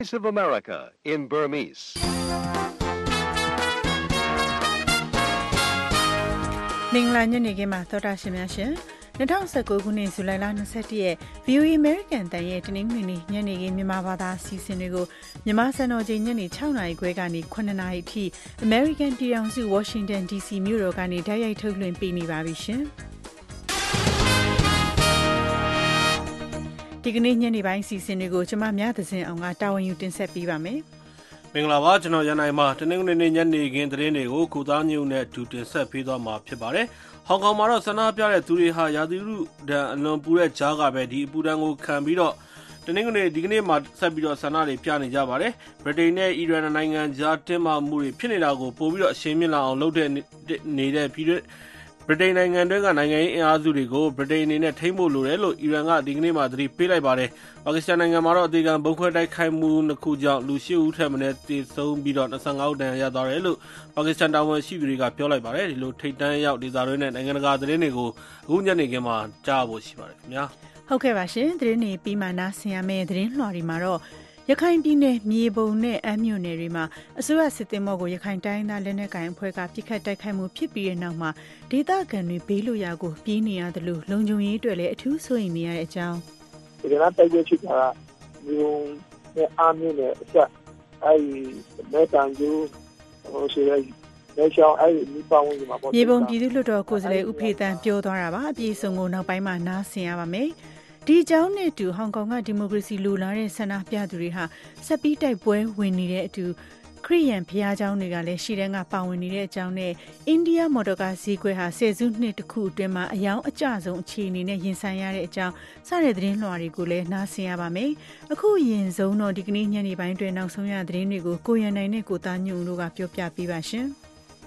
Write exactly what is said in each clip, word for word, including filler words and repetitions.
Voice of America in Burmese. ။မင်္ဂလာညနေခင်းမှာသောတာရှင်များရှင်။၂၀၁၉ခုနှစ်ဇူလိုင်လ၂၁ရက် ဗီအိုအေ American တန်ရဲ့တနင်္ဂနွေနေ့ညနေခင်းမြန်မာဘာသာအစီအစဉ်တွေကိုမြန်မာစံတော်ချိန်ညနေ၆နာရီခွဲကနေ၇နာရီအထိ American ပြည်ထောင်စု Washington ဒီ စီ မြို့တော်ကနေတိုက်ရိုက်ထုတ်လွှင့်ပေးနေပါပြီရှင်။ဒီကနေ့ညနေပိုင်းအစီအစဉ်တွေကိုကျွန်မမြသဇင်အောင်ကတာဝန်ယူတင်ဆက်ပေးပါမယ်။မင်္ဂလာပါကျွန်တော်ရန်နိုင်မှာတနင်္ဂနွေနေ့ညနေခင်းသတင်းတွေကိုကုသားညုံနဲ့ဒူတင်ဆက်ပေးသွားမှာဖြစ်ပါတယ်။ဟောင်ကောင်မှာတော့ဆန္ဒပြတဲ့သူတွေဟာရာသီဥတုဒဏ်အလွန်ပူတဲ့ကြားကပဲဒီအပူဒဏ်ကိုခံပြီးတော့တနင်္ဂနွေဒီကနေ့မှာဆက်ပြီးတော့ဆန္ဒတွေပြနေကြပါတယ်။ဗြိတိန်နဲ့အီရန်နိုင်ငံကြားတင်းမာမှုတွေဖြစ်နေတာကိုပို့ပြီးတော့အရှိန်မြင့်လာအောင်လုပ်တဲ့နေတဲ့ပြည်တွင်းဗြိတိန်နိုင်ငံတွင်းကနိုင်ငံရေးအင်အားစုတွေကိုဗြိတိန်အနေနဲ့ထိန်းဖို့လိုတယ်လို့အီရန်ကဒီကနေ့မှသတိပေးလိုက်ပါတယ်။ပါကစ္စတန်နိုင်ငံမှာတော့အသေးခံဘုံခွဲတိုက်ခိုက်မှုနှစ်ခုကြောင့်လူရှစ်ဦးထက်မနည်းသေဆုံးပြီးတော့၂၅ဦးဒဏ်ရာရသွားတယ်လို့ပါကစ္စတန်တာဝန်ရှိသူတွေကပြောလိုက်ပါတယ်။ဒီလိုထိပ်တန်းရောက်ဒေသတွင်းနဲ့နိုင်ငံတကာသတင်းတွေကိုအခုညနေခင်းမှာကြားဖို့ရှိပါတယ်ခင်ဗျာ။ဟုတ်ကဲ့ပါရှင်။သတင်းတွေပြီးမှနားဆင်ရမယ့်သတင်းလွှာတွေမှာတော့ရခိုင်ပြည်နယ်မြေပုံနဲ့အမ်းမြို့နယ်တွေမှာအစိုးရစစ်သည်မော့ကိုရခိုင်တိုင်းသားလက်နက်ကိုင်အဖွဲ့ကပြစ်ခတ်တိုက်ခိုက်မှုဖြစ်ပြီးတဲ့နောက်မှာဒေသခံတွေဘေးလွတ်ရာကိုပြေးနေရတယ်လို့လုံခြုံရေးအတွက်လည်းအထူးစိုးရိမ်နေရတဲ့အကြောင်းဒီကနေ့တိုက်ပွဲဖြစ်တာကမြေပုံနဲ့အမ်းမြို့နယ်အစအဲဒီမဲတန်ကျူဟိုဆိုရဲလက်ချောင်းအဲဒီမိပဝန်းကျင်မှာပေါ့မြေပုံပြည်သူ့လွှတ်တော်ကိုယ်စားလှယ်ဦးဖေတန်းပြောသွားတာပါအပြည့်အစုံကိုနောက်ပိုင်းမှာနားဆင်ရပါမယ်ဒီအကြောင်းနဲ့အတူဟောင်ကောင်ကဒီမိုကရေစီလိုလားတဲ့ဆန္ဒပြသူတွေဟာဆက်ပြီးတိုက်ပွဲဝင်နေတဲ့အတူခရစ်ယာန်ဘုရားကျောင်းတွေကလည်းရှီတန်းကပါဝင်နေတဲ့အကြောင်းနဲ့အိန္ဒိယမော်တော်ကားဈေးကွက်ဟာဆယ်စုနှစ်တစ်ခုအတွင်းမှာအယောင်အကျဆုံးအခြေအနေနဲ့ရင်ဆိုင်ရတဲ့အကြောင်းစတဲ့သတင်းလွှာတွေကိုလည်းနားဆင်ရပါမယ်။အခုရင်ဆုံးတော့ဒီကနေ့ညနေပိုင်းတွင်နောက်ဆုံးရသတင်းတွေကိုကိုရန်နိုင်နဲ့ကိုသားညုံတို့ကပြောပြပေးပါရှင်။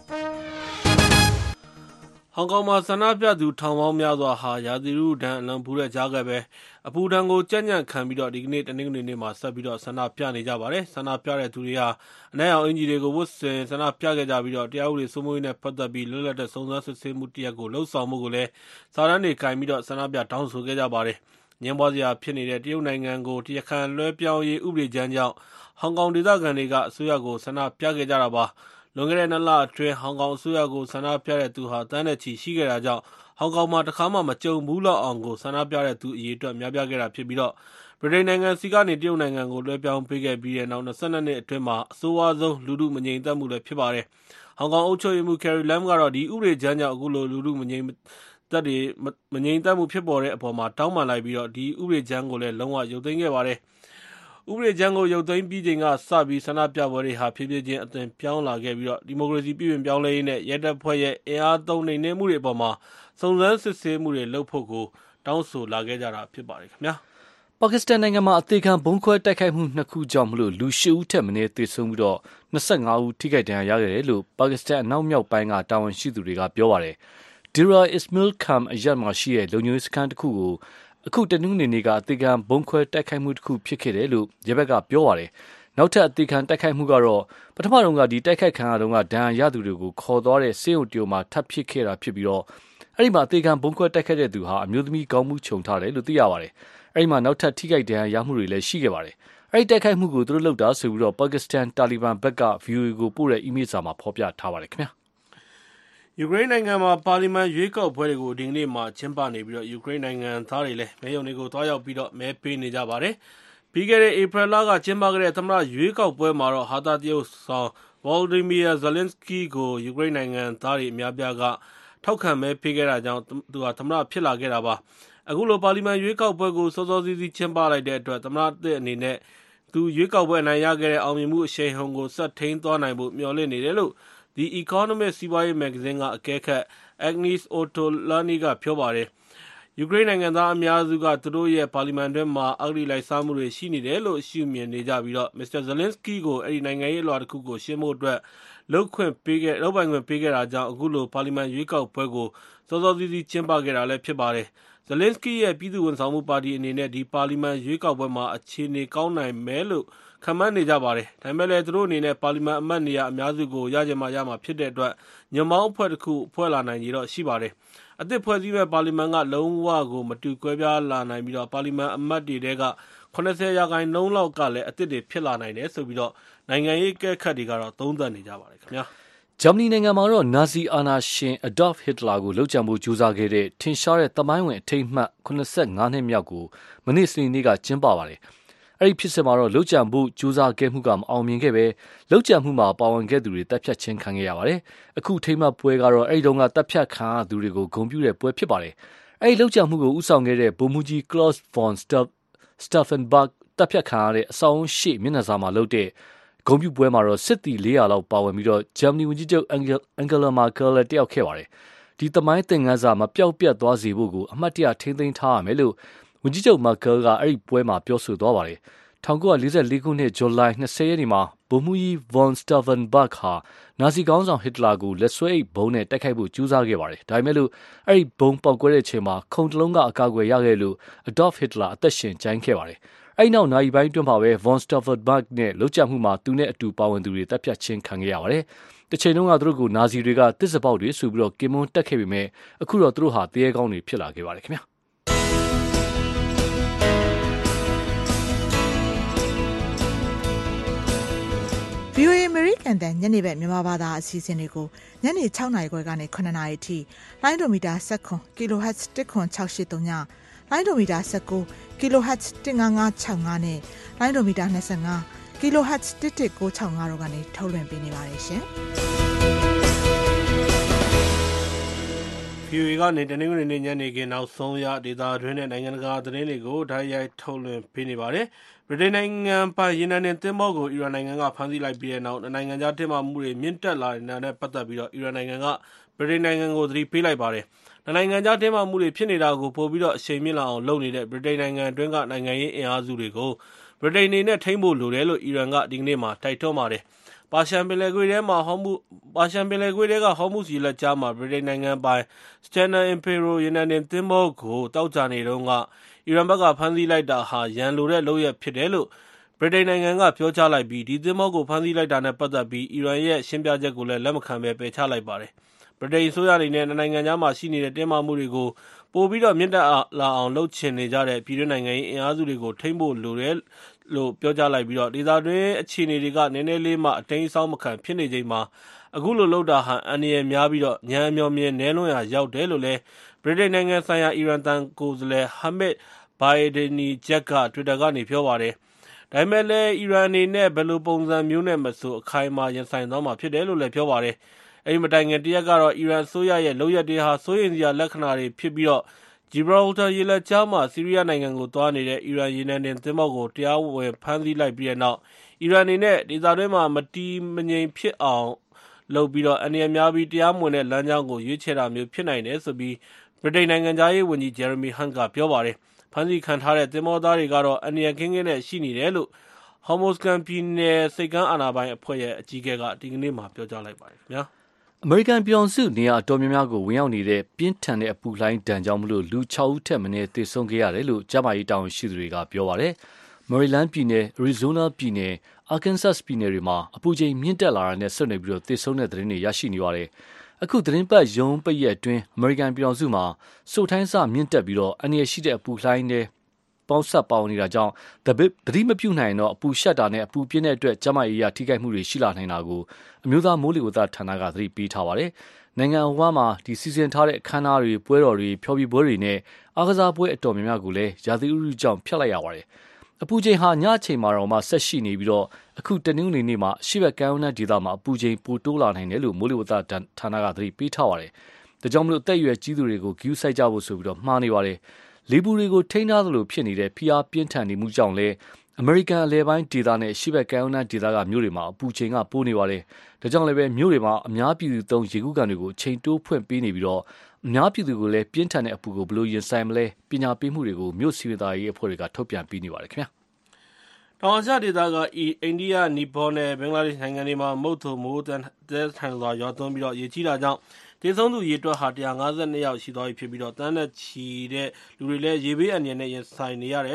ဟောင်ကောင်မှာဆန္ဒပြသူထောင်ပေါင်းများစွာဟာရာသီဥတုဒဏ်အလွန်ပူတဲ့ကြားကပဲအပူဒဏ်ကိုကြံ့ကြံ့ခံပြီးတော့ဒီကနေ့တနင်္ဂနွေနေ့မှာဆက်ပြီးတော့ဆန္ဒပြနေကြပါတယ်ဆန္ဒပြတဲ့သူတွေဟာအနက်ရောင်အင်ဂျီတွေကိုဝတ်ဆင်ဆန္ဒပြခဲ့ကြပြီးတော့တရားဥပဒေစိုးမိုးရေးနဲ့ပတ်သက်ပြီးလွတ်လပ်တဲ့စုံစမ်းစစ်ဆေးမှုတရက်ကိုလှုပ်ဆောင်မှုကိုလည်းစာတမ်းတွေကင်ပြီးတော့ဆန္ဒပြတောင်းဆိုခဲ့ကြပါတယ်ညင်ပွားစရာဖြစ်နေတဲ့တရုတ်နိုင်ငံကိုတရားခံလွှဲပြောင်းရေးဥပဒေကြမ်းကြောင့်ဟောင်ကောင်ဒေသခံတွေကအစိုးရကိုဆန္ဒပြခဲ့ကြတာပါလွန်ခဲ့တဲ့နှစ်လအတွင်းဟောင်ကောင်အစိုးရကိုဆန္ဒပြတဲ့သူဟာတန်းတဲ့ချီရှိခဲ့တာကြောင့်ဟောင်ကောင်မှာတခါမှမကြုံဘူးလောက်အောင်ကိုဆန္ဒပြတဲ့သူအရေးအတွက်များပြားခဲ့တာဖြစ်ပြီးတော့ဗြိတိန်နိုင်ငံစီကနေတရုတ်နိုင်ငံကိုလွှဲပြောင်းပေးခဲ့ပြီးတဲ့နောက်၂၂နှစ်အတွင်းမှာအဆိုးဝါးဆုံးလူထုမငြိမ်သက်မှုလည်းဖြစ်ပါတယ်။ဟောင်ကောင်အုပ်ချုပ်ရေးမှူး Carrie Lam ကတော့ဒီဥပဒေကြမ်းကြောင့်အခုလိုလူထုမငြိမ်သက်တွေမငြိမ်သက်မှုဖြစ်ပေါ်တဲ့အပေါ်မှာတောင်းပန်လိုက်ပြီးတော့ဒီဥပဒေကြမ်းကိုလည်းလုံးဝရုပ်သိမ်းခဲ့ပါတယ်။ဥပဒေကြမ်းကိုရုပ်သိမ်းပြီးချိန်ကစပြီးဆန္ဒပြပွဲတွေဟာဖြည်းဖြည်းချင်းအသွင်ပြောင်းလာခဲ့ပြီးတော့ဒီမိုကရေစီပြည်ပပြောင်းလဲရေးနဲ့ရဲတပ်ဖွဲ့ရဲ့အင်အားသုံးနှိမ်နင်းမှုတွေအပေါ်မှာစုံစမ်းစစ်ဆေးမှုတွေလုပ်ဖို့ကိုတောင်းဆိုလာခဲ့ကြတာဖြစ်ပါတယ်ခင်ဗျာပါကစ္စတန်နိုင်ငံမှာအသေးခံဘုံခွဲတိုက်ခိုက်မှုနှစ်ခုကြောင့်မလို့လူရှစ်ဦးထက်မနည်းသေဆုံးပြီးတော့၂၅ဦးထိခိုက်ဒဏ်ရာရခဲ့တယ်လို့ပါကစ္စတန်အနောက်မြောက်ပိုင်းကတာဝန်ရှိသူတွေကပြောပါတယ်ဒီရာအစ္စမီလ်ခမ်အရက်မှာရှိတဲ့လုံခြုံရေးစခန်းတစ်ခုကိုအခုတနင်္ဂနွေနေ့ကအသေးခံဘုံခွဲတိုက်ခိုက်မှုတစ်ခုဖြစ်ခဲ့တယ်လို့ရဲဘက်ကပြောပါတယ်နောက်ထပ်အသေးခံတိုက်ခိုက်မှုကတော့ပထမတုန်းကဒီတိုက်ခိုက်ခံရတုန်းကဒဏ်ရာရသူတွေကိုခေါ်သွားတဲ့စေယုံတရုံမှာထပ်ဖြစ်ခဲ့တာဖြစ်ပြီးတော့အဲ့ဒီမှာအသေးခံဘုံခွဲတိုက်ခိုက်တဲ့သူဟာအမျိုးသမီးကောင်းမှုခြုံထားတယ်လို့သိရပါတယ်အဲ့ဒီမှာနောက်ထပ်ထိခိုက်ဒဏ်ရာရမှုတွေလည်းရှိခဲ့ပါတယ်အဲ့ဒီတိုက်ခိုက်မှုကိုသူတို့လုပ်တာဆိုပြီးတော့ပါကစ္စတန်တာလီဘန်ဘက်က ဗီအိုအေ ကိုပို့တဲ့အီးမေးလ်စာမှာဖော်ပြထားပါတယ်ခင်ဗျာယူကရိန်းနိုင်ငံမှာပါလီမန်ရွေးကောက်ပွဲတွေကိုဒီကနေ့မှာကျင်းပနေပြီးတော့ယူကရိန်းနိုင်ငံသားတွေလည်းမဲရုံတွေကိုတွားရောက်ပြီးတော့မဲပေးနေကြပါတယ်။ပြီးခဲ့တဲ့ဧပြီလကကျင်းပခဲ့တဲ့သမ္မတရွေးကောက်ပွဲမှာတော့ဟာတာတရုတ်ဆောင်ဗော်လ်ဒီမီယာဇလင်စကီကိုယူကရိန်းနိုင်ငံသားတွေအများပြားကထောက်ခံမဲပေးခဲ့တာကြောင့်သူကသမ္မတဖြစ်လာခဲ့တာပါ။အခုလိုပါလီမန်ရွေးကောက်ပွဲကိုစောစောစီးစီးကျင်းပလိုက်တဲ့အတွက်သမ္မတသစ်အနေနဲ့သူရွေးကောက်ပွဲအနိုင်ရခဲ့တဲ့အောင်မြင်မှုအရှိန်ဟုန်ကိုဆက်ထိန်းသွားနိုင်ဖို့မျှော်လင့်နေတယ်လို့The Economist စီးပွားရေးမဂ္ဂဇင်းကအကဲခတ် Agnes Ottolani ကပြောပါတယ်။ယူကရိန်းနိုင်ငံသားအများစုကသူတို့ရဲ့ပါလီမန်တွင်းမှာအဂတိလိုက်စားမှုတွေရှိနေတယ်လို့ရှုမြင်နေကြပြီးတော့ မစ္စတာဇလင်စကီကိုအဲ့ဒီနိုင်ငံရေးအလွှာတစ်ခုကိုရှင်းဖို့အတွက်လုပ်ခွင့်ပေးခဲ့လုပ်ပိုင်ခွင့်ပေးခဲ့တာကြောင့်အခုလိုပါလီမန်ရွေးကောက်ပွဲကိုစောစောစီးစီးကျင်းပခဲ့တာလည်းဖြစ်ပါတယ်။ဇလင်စကီရဲ့ပြည်သူ့ဝန်ဆောင်မှုပါတီအနေနဲ့ဒီပါလီမန်ရွေးကောက်ပွဲမှာအခြေအနေကောင်းနိုင်မယ်လို့ခန့်မှန်းနေကြပါတယ်။ဒါပေမဲ့လည်းသူတို့အနေနဲ့ပါလီမန်အမတ်နေရာအများစုကိုရကြမှာရမှာဖြစ်တဲ့အတွက်ညမောင်းအဖွဲ့တစ်ခုဖွဲ့လာနိုင်ရတော့ရှိပါတယ်။အသစ်ဖွဲ့စည်းမဲ့ပါလီမန်ကလုံးဝကိုမတူကွဲပြားလာနိုင်ပြီးတော့ပါလီမန်အမတ်တွေတဲကခုနှစ်ဆယ်ရာခိုင်နှုန်းလောက်ကလည်းအသစ်တွေဖြစ်လာနိုင်တယ်ဆိုပြီးတော့နိုင်ငံရေးကဲခတ်တွေကတော့သုံးသပ်နေကြပါတယ်ခင်ဗျာဂျာမနီနိုင်ငံမှာတော့နာဇီအာနာရှင်အဒေါ့ဖ်ဟစ်တလာကိုလှုပ်ကြံမှုကြိုးစားခဲ့တဲ့ထင်ရှားတဲ့သမိုင်းဝင်အထိမ်းအမှတ်ခုနှစ်ဆယ့်ငါးနှစ်မြောက်ကိုမနေ့စနေနေ့ကကျင်းပပါတယ်။အဲ့ဒီဖြစ်စဉ်မှာတော့လှုပ်ကြံမှုကြိုးစားခဲ့မှုကမအောင်မြင်ခဲ့ပဲလှုပ်ကြံမှုမှာပါဝင်ခဲ့သူတွေတပ်ဖြတ်ခြင်းခံခဲ့ရပါတယ်။အခုထိမ်းမှတ်ပွဲကတော့အဲ့ဒီတုန်းကတပ်ဖြတ်ခံရသူတွေကိုဂုဏ်ပြုတဲ့ပွဲဖြစ်ပါတယ်။အဲ့ဒီလှုပ်ကြံမှုကိုဦးဆောင်ခဲ့တဲ့ဗိုလ်မှူးကြီး Klaus von Stauffenberg တပ်ဖြတ်ခံရတဲ့အဆောင်ရှေ့မျက်နှာစာမှာလှုပ်တဲ့ဂုဏ်ပြုပွဲမှာတော့စစ်သည်လေးရာလောက်ပါဝင်ပြီးတော့ဂျာမနီဝန်ကြီးချုပ်အန်ဂလာမာကယ်လည်းတက်ရောက်ခဲ့ပါတယ်။ဒီသမိုင်းသင်ခန်းစာမပျောက်ပြတ်သွားစေဖို့ကိုအမှတ်တရထိန်းသိမ်းထားရမယ်လို့ဝန်ကြီးချုပ်မာကယ်ကအဲ့ဒီပွဲမှာပြောဆိုသွားပါတယ်။၁၉၄၄ခုနှစ်ဇူလိုင်၂၀ရက်နေ့မှာဗိုလ်မှူးကြီး von Stauffenberg ဟာနာဇီခေါင်းဆောင်ဟစ်တလာကိုလက်ဆွဲအိတ်ဘုံနဲ့တိုက်ခိုက်ဖို့ကြိုးစားခဲ့ပါတယ်။ဒါပေမဲ့လို့အဲ့ဒီဘုံပေါက်ကွဲတဲ့အချိန်မှာခုံတလုံးကအကာအကွယ်ရခဲ့လို့အဒေါ့ဖ်ဟစ်တလာအသက်ရှင်ကျန်ခဲ့ပါတယ်။အဲ့နောက်နိုင်ပိုင်းတွင်မှာပဲ von Stauffenberg နဲ့လှုပ်ကြံမှုမှာသူနဲ့အတူပါဝင်သူတွေတပ်ဖြတ်ခြင်းခံခဲ့ရပါတယ်။တစ်ချိန်လုံးကသူတို့ကိုနာဇီတွေကတစ်စပေါက်တွေဆိုပြီးတော့ကင်မွန်းတက်ခဲ့ပေမဲ့အခုတော့သူတို့ဟာတရေကောင်းတွေဖြစ်လာခဲ့ပါတယ်ခင်ဗျာ။ဗွီအိုအေ American တန်ညနေဘက်မြန်မာဘာသာအစီအစဉ်တွေကိုညနေ၆နာရီခွဲကနေခုနှစ်နာရီအထိလိုင်းဒိုမီတာ၁၇ kHz ၁ခွန်၆၈၃ညလိုင်းဒိုမီတာ၁၉ kHz ၁၅၅၆၅နဲ့လိုင်းဒိုမီတာ၂၅ kHz ၁၁၉၆၅တို့ကနေထုတ်လွှင့်ပေးနေပါတယ်ရှင်။ဗီအိုအေကနေတနင်္ဂနွေနေ့ညနေခင်းနောက်ဆုံးရဒေတာတွင်းနဲ့နိုင်ငံတကာသတင်းတွေကိုဓာတ်ရိုက်ထုတ်လွှင့်ပေးနေပါတယ်။ဗြိတိန်နိုင်ငံပိုင်ရေနံတင်သင်္ဘောကိုအီရန်နိုင်ငံကဖမ်းဆီးလိုက်ပြီးတဲ့နောက်နိုင်ငံခြားတင်းမာမှုတွေမြင့်တက်လာတဲ့နဲ့ပတ်သက်ပြီးတော့အီရန်နိုင်ငံကဗြိတိန်နိုင်ငံကိုသတိပေးလိုက်ပါတယ်။နိုင်ငံခြားတင်းမာမှုတွေဖြစ်နေတာကိုပို့ပြီးတော့အရှိန်မြင့်လာအောင်လုပ်နေတဲ့ဗြိတိန်နိုင်ငံအတွင်းကနိုင်ငံရေးအင်အားစုတွေကိုဗြိတိန်အနေနဲ့ထိန်းဖို့လိုတယ်လို့အီရန်ကဒီကနေ့မှတိုက်တွန်းပါတယ်။ပါရှန်ပင်လယ်ကွေ့ထဲမှာဟောမှုပါရှန်ပင်လယ်ကွေ့ထဲကဟောမှုစီလက်ကြားမှာဗြိတိန်နိုင်ငံပိုင် Stena Impero ရေနံတင်သင်္ဘောကိုတောက်ကြနေတုန်းကအီရန်ဘက်ကဖမ်းဆီးလိုက်တာဟာရန်လိုတဲ့လုပ်ရပ်ဖြစ်တယ်လို့ဗြိတိန်နိုင်ငံကပြောကြားလိုက်ပြီးဒီသင်္ဘောကိုဖမ်းဆီးလိုက်တာနဲ့ပတ်သက်ပြီးအီရန်ရဲ့ရှင်းပြချက်ကိုလည်းလက်မခံဘဲပယ်ချလိုက်ပါတယ်။ဗြိတိန်အစိုးရအနေနဲ့နိုင်ငံခြားမှာရှိနေတဲ့တင်းမာမှုတွေကိုပိုပြီးတော့မြင့်တက်လာအောင်လုပ်ချင်နေကြတဲ့ပြည်တွင်းနိုင်ငံရေးအင်အားစုတွေကိုထိန်းဖို့လိုတယ်လို့ပြောကြားလိုက်ပြီးတော့ဒေသတွင်းအခြေအနေတွေကနည်းနည်းလေးမှအတင်းအဆောက်မခံဖြစ်နေချိန်မှာအခုလိုလုပ်တာဟာအန္တရာယ်များပြီးတော့ညံအမျော်မြင်နဲလွန်းရာရောက်တယ်လို့လည်းဗြိတိန်နိုင်ငံဆိုင်ရာအီရန်တန်ကိုယ်စားလှယ်ဟာမစ်ဘိုင်ဒင်နီဂျက်က Twitter ကနေပြောပါတယ်။ဒါပေမဲ့လည်းအီရန်အနေနဲ့ဘယ်လိုပုံစံမျိုးနဲ့မဆိုအခိုင်အမာရင်ဆိုင်သွားမှာဖြစ်တယ်လို့လည်းပြောပါတယ်။အဲဒီမတိုင်ခင်တရက်ကတော့အီရန်အစိုးရရဲ့လုပ်ရပ်တွေဟာစိုးရိမ်စရာလက္ခဏာတွေဖြစ်ပြီးတော့ဂျီဘရာလ်တာရေလက်ကြားမှာဆီးရီးယားနိုင်ငံကိုသွားနေတဲ့အီရန်ရေနံတင်သင်္ဘောကိုတရားဝင်ဖမ်းဆီးလိုက်ပြီးတဲ့နောက်အီရန်အနေနဲ့ဒေသတွင်းမှာမတည်မငြိမ်ဖြစ်အောင်လုပ်ပြီးတော့အန္တရာယ်များပြီးတရားမဝင်တဲ့လမ်းကြောင်းကိုရွေးချယ်တာမျိုးဖြစ်နိုင်တယ်ဆိုပြီးဗြိတိန်နိုင်ငံသားရေးဝန်ကြီးဂျယ်ရမီဟန့်ကပြောပါတယ်။ဖမ်းဆီးခံထားတဲ့သင်္ဘောသားတွေကတော့အန္တရာယ်ကင်းကင်းနဲ့ရှိနေတယ်လို့ဟော်မိုစကန်ပြည်နယ်စိတ်ကမ်းအာဏာပိုင်အဖွဲ့ရဲ့အကြီးအကဲကဒီကနေ့မှပြောကြားလိုက်ပါတယ်ခင်ဗျာ။အမေရိကန်ပြည်ထောင်စုနေရာအတော်များများကိုဝင်ရောက်နေတဲ့ပြင်းထန်တဲ့အပူလှိုင်းဒဏ်ကြောင့်မလို့လူ၆ဦးထက်မနည်းသေဆုံးခဲ့ရတယ်လို့ကျန်းမာရေးတာဝန်ရှိသူတွေကပြောပါတယ်။ မေရီလန်းပြည်နယ်၊အရီဇိုးနားပြည်နယ်၊အာကန်ဆတ်ပြည်နယ်တွေမှာအပူချိန်မြင့်တက်လာတာနဲ့ဆက်နွယ်ပြီးတော့သေဆုံးတဲ့သတင်းတွေရရှိနေပါတယ်။အခုသတင်းပတ်ရုံးပိတ်ရက်အတွင်းအမေရိကန်ပြည်ထောင်စုမှာစိုထိုင်းဆမြင့်တက်ပြီးတော့အန္တရာယ်ရှိတဲ့အပူလှိုင်းတွေပေါင်းဆက်ပေါင်းနေတာကြောင့်သတိမပြုနိုင်တော့အပူရှက်တာနဲ့အပူပြင်းတဲ့အတွက်ကျန်းမာရေးရထိခိုက်မှုတွေရှိလာနိုင်တာကိုအမျိုးသားမိုးလေဝသဌာနကသတိပေးထားပါတယ်။နိုင်ငံအဝှမ်းမှာဒီစီစဉ်ထားတဲ့အခမ်းအနားတွေပွဲတော်တွေဖျော်ဖြေပွဲတွေနဲ့အားကစားပွဲအတော်များများကိုလည်းရာသီဥတုကြောင့်ဖျက်လိုက်ရပါတယ်။အပူချိန်ဟာညအချိန်မှာတော့မှဆက်ရှိနေပြီးတော့အခုတနင်္ဂနွေနေ့မှာအရှိဘက်ကမ်းရိုးတန်းဒေသမှာအပူချိန်ပိုတိုးလာနိုင်တယ်လို့မိုးလေဝသဌာနကသတိပေးထားပါတယ်။ဒါကြောင့်မလို့အသက်အရွယ်ကြီးသူတွေကိုဂရုစိုက်ကြဖို့ဆိုပြီးတော့မှားနေပါတယ်။လေပူတွေကိုထိန်းထားသလိုဖြစ်နေတဲ့ဖိအားပြင်းထန်နေမှုကြောင့်လည်းအမေရိကန်အလဲပိုင်းဒေသနဲ့ရှေ့ဘက်ကမ်းရိုးတန်းဒေသကမြို့တွေမှာအပူချိန်ကပိုးနေပါတယ်။ဒါကြောင့်လည်းပဲမြို့တွေမှာအများပြည်သူသုံးရေကူးကန်တွေကိုချိန်တိုးဖွင့်ပေးနေပြီးတော့အများပြည်သူကိုလည်းပြင်းထန်တဲ့အပူကိုဘယ်လိုရင်ဆိုင်မလဲပညာပေးမှုတွေကိုမြို့စီမံသားရေးအဖွဲ့တွေကထုတ်ပြန်ပေးနေပါတယ်ခင်ဗျာ။တောင်အာရှဒေသကအိန္ဒိယ၊နီပေါနဲ့ဘင်္ဂလားဒေ့ရှ်နိုင်ငံတွေမှာမုတ်သုန်မိုးသည်းထန်စွာရွာသွန်းပြီးတော့ရေကြီးတာကြောင့်သေဆုံးသူရေတွက်ဟာ၁၅၂ယောက်ရှိသွားပြီဖြစ်ပြီးတော့တန်းနဲ့ချီတဲ့လူတွေလည်းရေဘေးအန္တရာယ်နဲ့ရင်ဆိုင်နေရတယ်လို့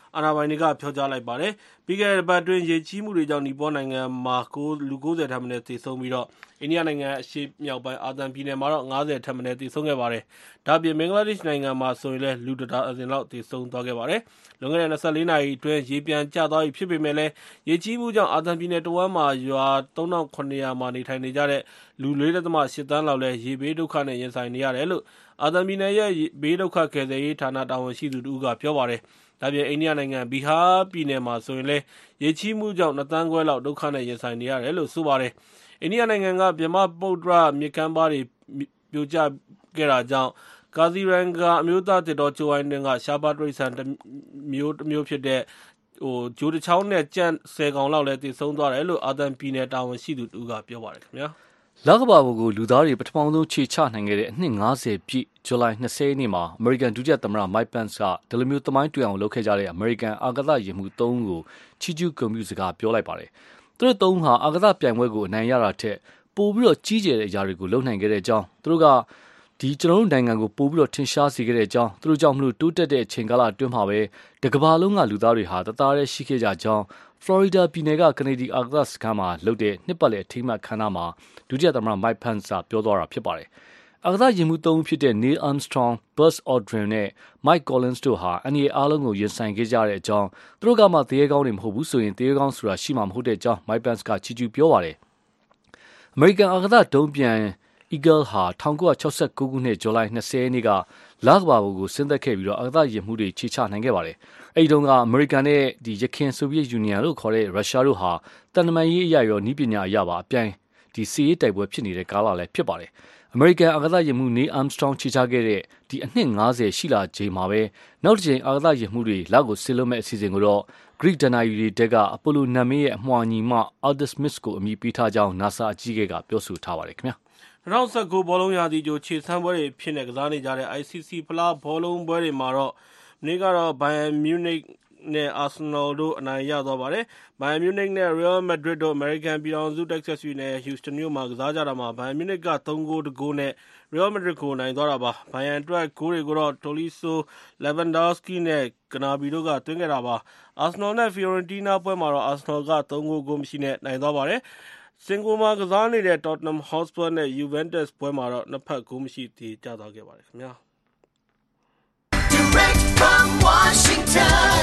အာဏာပိုင်တွေကပြောကြားလိုက်ပါတယ်။ပြီးခဲ့တဲ့ပတ်အတွင်းရေကြီးမှုတွေကြောင့်နီပေါနိုင်ငံမှာလူ၉၀ထက်မနည်းသေဆုံးပြီးတော့အိန္ဒိယနိုင်ငံအရှေ့မြောက်ပိုင်းအာသံပြည်နယ်မှာတော့၅၀ထက်မနည်းသေဆုံးခဲ့ပါတယ်။ဒါ့အပြင်ဘင်္ဂလားဒေ့ရှ်နိုင်ငံမှာဆိုရင်လည်းလူတစ်ဒါဇင်လောက်သေဆုံးသွားခဲ့ပါတယ်။လွန်ခဲ့တဲ့၂၄နာရီအတွင်းရေပြန်ကျသွားပြီဖြစ်ပေမဲ့လည်းရေကြီးမှုကြောင့်အာသံပြည်နယ်တဝမ်းမှာရွာ၃ထောင်၇ရာမှာနေထိုင်နေကြတဲ့လူ ၄ဒသမ ၈သန်းလောက်လည်းရေဘေးဒုက္ခနဲ့ရင်ဆိုင်နေရတယ်လို့အာသံပြည်နယ်ရဲ့ဘေးဒုက္ခကယ်ဆယ်ရေးဌာနတာဝန်ရှိသူတဦးကပြောပါတယ်။ဒါ့အပြင်အိန္ဒိယနိုင်ငံဘီဟာပြည်နယ်မှာဆိုရင်လည်းရေကြီးမှုကြောင့်နှစ်သန်းခွဲလောက်ဒုက္ခနဲ့ရင်ဆိုင်နေရတယ်လို့ဆိုပါတယ်။အိန္ဒိယနိုင်ငံကဗြဟ္မပုတ္တရမြစ်ကမ်းပါးတွေပြိုကျခဲ့တာကြောင့်ကာဇီရန်ဂါအမျိုးသားတစ်တော်ချိုးဝိုင်းတွင်ကရှားပါးတိရစ္ဆာန်တစ်မျိုးတစ်မျိုးဖြစ်တဲ့ဟိုဂျိုးတစ်ချောင်းနဲ့ကြက်ဆယ်ကောင်လောက်လည်းတည်ဆုံးသွားတယ်လို့အာသံပြည်နယ်တာဝန်ရှိသူတူကပြောပါတယ်ခင်ဗျာလကဘာဘူကိုလူသားတွေပထမဆုံးခြေချနိုင်ခဲ့တဲ့အနှစ်၅၀ပြည့်ဇူလိုင်၂၀ရက်နေ့မှာအမေရိကန်ဒုတိယသမ္မတမိုက်ပန့်စ်ကဒလမျိုးသမိုင်းတွေ့အောင်လုပ်ခဲ့ကြတဲ့အမေရိကန်အာကာသယာဉ်မှူး၃ဦးကိုချီးကျူးဂုဏ်ပြုစကားပြောလိုက်ပါတယ်သူတို့သုံးဟာအာကာသပြိုင်ပွဲကိုအနိုင်ရတာထက်ပိုပြီးတော့ကြီးကျယ်တဲ့အရာတွေကိုလုပ်နိုင်ခဲ့တဲ့အကြောင်းသူတို့ကဒီကျွန်တော်တို့နိုင်ငံကိုပို့ပြီးတော့ထင်ရှားစေခဲ့တဲ့အကြောင်းသူတို့ကြောင့်မလို့တိုးတက်တဲ့အချိန်ကာလအတွင်းမှာပဲတကဘာလုံးကလူသားတွေဟာတသားတည်းရှိခဲ့ကြကြောင်းဖလော်ရီဒါပြည်နယ်ကကနေဒီအာကာသစခန်းမှာလုပ်တဲ့နှစ်ပတ်လည်အထိမ်းအမှတ်ခမ်းနားမှာဒုတိယသမ္မတမိုက်ပန့်စ်ကပြောသွားတာဖြစ်ပါတယ်။အာကာသယာဉ်မှူးသုံးဦးဖြစ်တဲ့ Neil Armstrong, Buzz Aldrin နဲ့ Mike Collins တို့ဟာအန်ဒီအားလုံးကိုရင်ဆိုင်ခဲ့ကြတဲ့အကြောင်းသူတို့ကမှတရေကောင်းတွေမဟုတ်ဘူးဆိုရင်တရေကောင်းဆိုတာရှိမှာမဟုတ်တဲ့အကြောင်းမိုက်ပန့်စ်ကချီးကျူးပြောပါတယ်။အမေရိကန်အာကာသဒုံးပျံEagle ဟာ၁၉၆၉ခုနှစ်ဇူလိုင်၂၀ရက်နေ့ကလကဘာဘူကိုဆင်းသက်ခဲ့ပြီးတော့အာကာသယာဉ်မှူးတွေခြေချနိုင်ခဲ့ပါတယ်။အဲဒီတုန်းကအမေရိကန်နဲ့ဒီယခင်ဆိုဗီယက်ယူနီယံလို့ခေါ်တဲ့ရုရှားတို့ဟာတန်တမာရေးအရာရောနည်းပညာအရာပါအပြိုင်ဒီစီးရေးတိုက်ပွဲဖြစ်နေတဲ့ကာလလည်းဖြစ်ပါတယ်။အမေရိကန်အာကာသယာဉ်မှူးနေအာမ်စထရောင်းခြေချခဲ့တဲ့ဒီအနှစ်၅၀ရှိလာချိန်မှာပဲနောက်တစ်ချိန်အာကာသယာဉ်မှူးတွေလက်ကိုဆင်းလို့မဲ့အစီအစဉ်ကိုတော့ Greek ဒဏ္ဍာရီတွေတက်က Apollo နံမည်ရဲ့အမွှာညီမ Artemis Smith ကိုအမည်ပေးထားကြောင်း NASA အကြီးအကဲကပြောဆိုထားပါတယ်ခင်ဗျာ။၂၀၁၉ဘောလုံးရာသီကြိုခြေစမ်းပွဲတွေဖြစ်နေကစားနေကြတဲ့ I C C ဖလားဘောလုံးပွဲတွေမှာတော့မနေ့ကတော့ Bayern Munich နဲ့ Arsenal တို့အနိုင်ရသွားပါတယ်။ Bayern Munich နဲ့ Real Madrid တို့ American ပြည်ထောင်စု Texas ပြည်နယ် Houston မြို့မှာကစားကြတာမှာ Bayern Munich က၃ဂိုး၁ဂိုးနဲ့ Real Madrid ကိုနိုင်သွားတာပါ။ Bayern အတွက်ဂိုးတွေကိုတော့ Tolisso, Lewandowski နဲ့ Gnabry တို့ကသွင်းခဲ့တာပါ။ Arsenal နဲ့ Fiorentina ပွဲမှာတော့ Arsenal က၃ဂိုးဂိုးမရှိနဲ့နိုင်သွားပါတယ်။စင်ကိုမှာကစားနေတဲ့ Tottenham Hotspur နဲ့ Juventus ပွဲမှာတော့နှစ်ဖက်ဂိုးမရှိသေးကျသွားခဲ့ပါတယ်ခင်ဗျာ။ Direct from Washington,